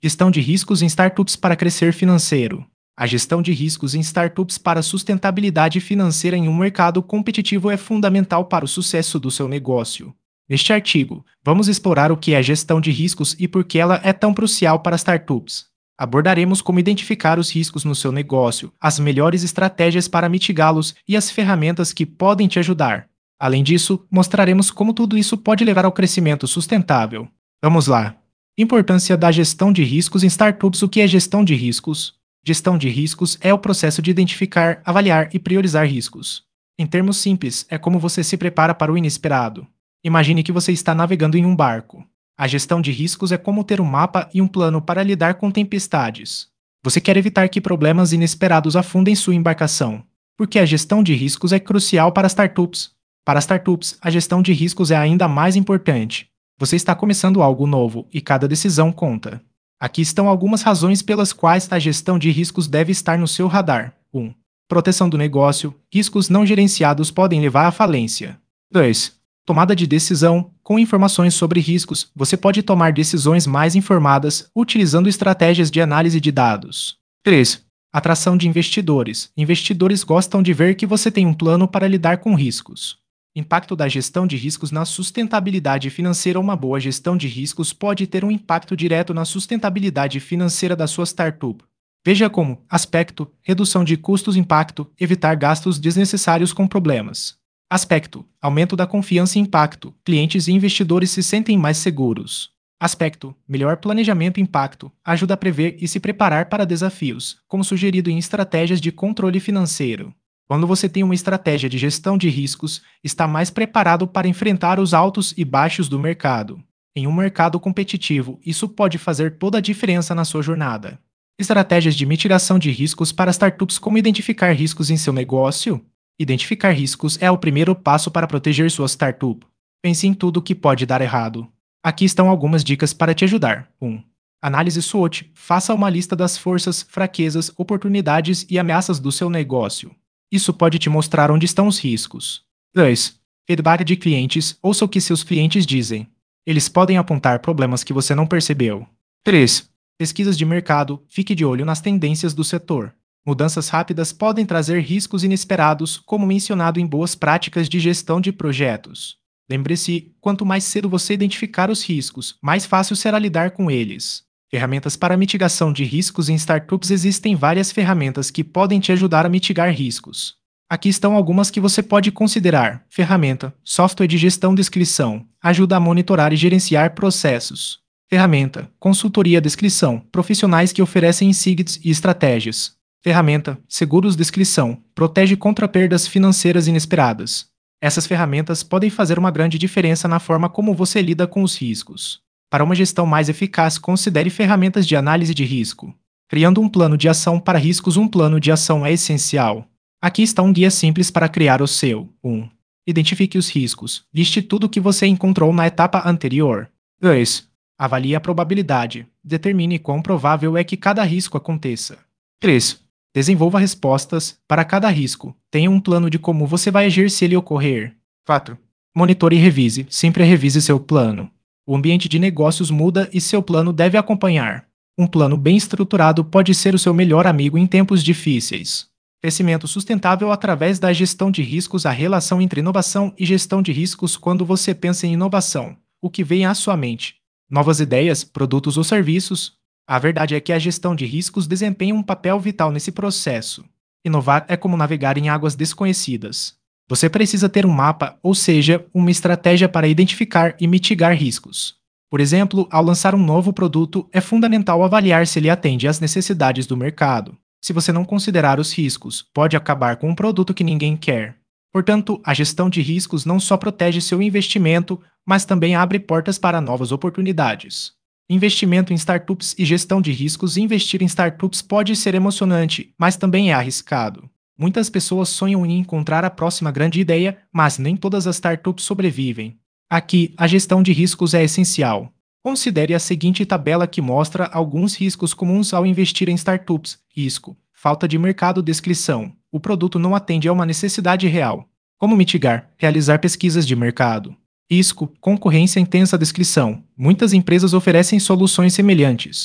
Gestão de riscos em startups para crescer financeiro. A gestão de riscos em startups para sustentabilidade financeira em um mercado competitivo é fundamental para o sucesso do seu negócio. Neste artigo, vamos explorar o que é gestão de riscos e por que ela é tão crucial para startups. Abordaremos como identificar os riscos no seu negócio, as melhores estratégias para mitigá-los e as ferramentas que podem te ajudar. Além disso, mostraremos como tudo isso pode levar ao crescimento sustentável. Vamos lá! Importância da gestão de riscos em startups. O que é gestão de riscos? Gestão de riscos é o processo de identificar, avaliar e priorizar riscos. Em termos simples, é como você se prepara para o inesperado. Imagine que você está navegando em um barco. A gestão de riscos é como ter um mapa e um plano para lidar com tempestades. Você quer evitar que problemas inesperados afundem sua embarcação. Porque a gestão de riscos é crucial para startups. Para startups, a gestão de riscos é ainda mais importante. Você está começando algo novo e cada decisão conta. Aqui estão algumas razões pelas quais a gestão de riscos deve estar no seu radar. 1. Proteção do negócio. Riscos não gerenciados podem levar à falência. 2. Tomada de decisão. Com informações sobre riscos, você pode tomar decisões mais informadas utilizando estratégias de análise de dados. 3. Atração de investidores. Investidores gostam de ver que você tem um plano para lidar com riscos. Impacto da gestão de riscos na sustentabilidade financeira. Uma boa gestão de riscos pode ter um impacto direto na sustentabilidade financeira da sua startup. Veja como: aspecto, redução de custos, impacto, evitar gastos desnecessários com problemas. Aspecto, aumento da confiança e impacto, clientes e investidores se sentem mais seguros. Aspecto, melhor planejamento e impacto, ajuda a prever e se preparar para desafios, como sugerido em estratégias de controle financeiro. Quando você tem uma estratégia de gestão de riscos, está mais preparado para enfrentar os altos e baixos do mercado. Em um mercado competitivo, isso pode fazer toda a diferença na sua jornada. Estratégias de mitigação de riscos para startups. Como identificar riscos em seu negócio? Identificar riscos é o primeiro passo para proteger sua startup. Pense em tudo o que pode dar errado. Aqui estão algumas dicas para te ajudar. 1. Análise SWOT. Faça uma lista das forças, fraquezas, oportunidades e ameaças do seu negócio. Isso pode te mostrar onde estão os riscos. 2. Feedback de clientes. Ouça o que seus clientes dizem. Eles podem apontar problemas que você não percebeu. 3. Pesquisas de mercado. Fique de olho nas tendências do setor. Mudanças rápidas podem trazer riscos inesperados, como mencionado em boas práticas de gestão de projetos. Lembre-se, quanto mais cedo você identificar os riscos, mais fácil será lidar com eles. Ferramentas para mitigação de riscos em startups. Existem várias ferramentas que podem te ajudar a mitigar riscos. Aqui estão algumas que você pode considerar. Ferramenta: software de gestão de descrição, ajuda a monitorar e gerenciar processos. Ferramenta: consultoria descrição, profissionais que oferecem insights e estratégias. Ferramenta: seguros descrição, protege contra perdas financeiras inesperadas. Essas ferramentas podem fazer uma grande diferença na forma como você lida com os riscos. Para uma gestão mais eficaz, considere ferramentas de análise de risco. Criando um plano de ação para riscos. Um plano de ação é essencial. Aqui está um guia simples para criar o seu. 1. Identifique os riscos. Liste tudo o que você encontrou na etapa anterior. 2. Avalie a probabilidade. Determine quão provável é que cada risco aconteça. 3. Desenvolva respostas para cada risco. Tenha um plano de como você vai agir se ele ocorrer. 4. Monitore e revise. Sempre revise seu plano. O ambiente de negócios muda e seu plano deve acompanhar. Um plano bem estruturado pode ser o seu melhor amigo em tempos difíceis. Crescimento sustentável através da gestão de riscos. A relação entre inovação e gestão de riscos. Quando você pensa em inovação, o que vem à sua mente? Novas ideias, produtos ou serviços? A verdade é que a gestão de riscos desempenha um papel vital nesse processo. Inovar é como navegar em águas desconhecidas. Você precisa ter um mapa, ou seja, uma estratégia para identificar e mitigar riscos. Por exemplo, ao lançar um novo produto, é fundamental avaliar se ele atende às necessidades do mercado. Se você não considerar os riscos, pode acabar com um produto que ninguém quer. Portanto, a gestão de riscos não só protege seu investimento, mas também abre portas para novas oportunidades. Investimento em startups e gestão de riscos. Investir em startups pode ser emocionante, mas também é arriscado. Muitas pessoas sonham em encontrar a próxima grande ideia, mas nem todas as startups sobrevivem. Aqui, a gestão de riscos é essencial. Considere a seguinte tabela que mostra alguns riscos comuns ao investir em startups. Risco: falta de mercado. Descrição: o produto não atende a uma necessidade real. Como mitigar? Realizar pesquisas de mercado. Risco: concorrência intensa. Descrição: muitas empresas oferecem soluções semelhantes.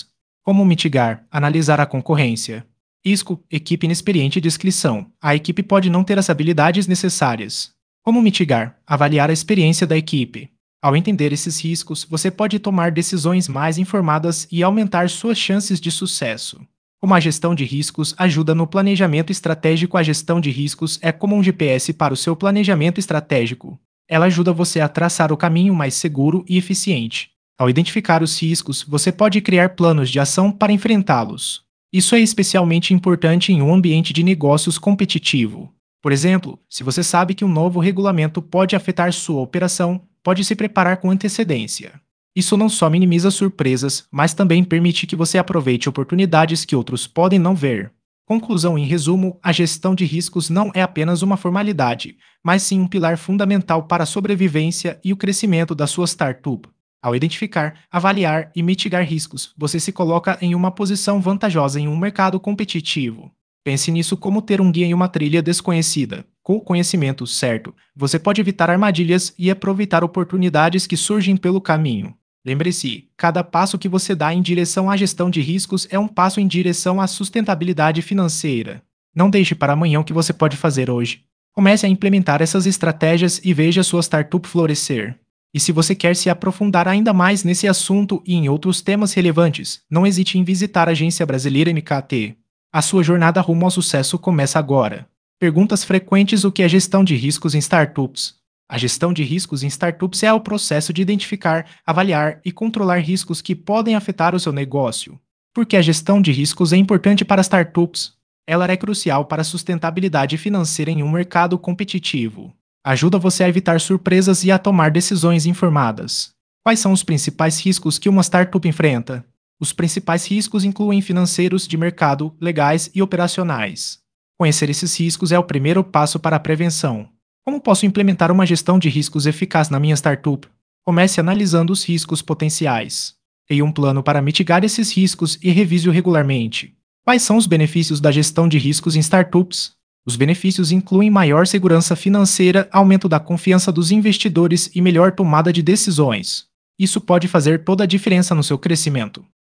Como mitigar? Analisar a concorrência. Risco, equipe inexperiente de inscrição. A equipe pode não ter as habilidades necessárias. Como mitigar? Avaliar a experiência da equipe. Ao entender esses riscos, você pode tomar decisões mais informadas e aumentar suas chances de sucesso. Como a gestão de riscos ajuda no planejamento estratégico, a gestão de riscos é como um GPS para o seu planejamento estratégico. Ela ajuda você a traçar o caminho mais seguro e eficiente. Ao identificar os riscos, você pode criar planos de ação para enfrentá-los. Isso é especialmente importante em um ambiente de negócios competitivo. Por exemplo, se você sabe que um novo regulamento pode afetar sua operação, pode se preparar com antecedência. Isso não só minimiza surpresas, mas também permite que você aproveite oportunidades que outros podem não ver. Conclusão: em resumo, a gestão de riscos não é apenas uma formalidade, mas sim um pilar fundamental para a sobrevivência e o crescimento da sua startup. Ao identificar, avaliar e mitigar riscos, você se coloca em uma posição vantajosa em um mercado competitivo. Pense nisso como ter um guia em uma trilha desconhecida. Com o conhecimento certo, você pode evitar armadilhas e aproveitar oportunidades que surgem pelo caminho. Lembre-se, cada passo que você dá em direção à gestão de riscos é um passo em direção à sustentabilidade financeira. Não deixe para amanhã o que você pode fazer hoje. Comece a implementar essas estratégias e veja sua startup florescer. E se você quer se aprofundar ainda mais nesse assunto e em outros temas relevantes, não hesite em visitar a Agência Brasileira MKT. A sua jornada rumo ao sucesso começa agora. Perguntas frequentes: o que é gestão de riscos em startups? A gestão de riscos em startups é o processo de identificar, avaliar e controlar riscos que podem afetar o seu negócio. Por que a gestão de riscos é importante para startups? Ela é crucial para a sustentabilidade financeira em um mercado competitivo. Ajuda você a evitar surpresas e a tomar decisões informadas. Quais são os principais riscos que uma startup enfrenta? Os principais riscos incluem financeiros, de mercado, legais e operacionais. Conhecer esses riscos é o primeiro passo para a prevenção. Como posso implementar uma gestão de riscos eficaz na minha startup? Comece analisando os riscos potenciais. Crie um plano para mitigar esses riscos e revise-o regularmente. Quais são os benefícios da gestão de riscos em startups? Os benefícios incluem maior segurança financeira, aumento da confiança dos investidores e melhor tomada de decisões. Isso pode fazer toda a diferença no seu crescimento.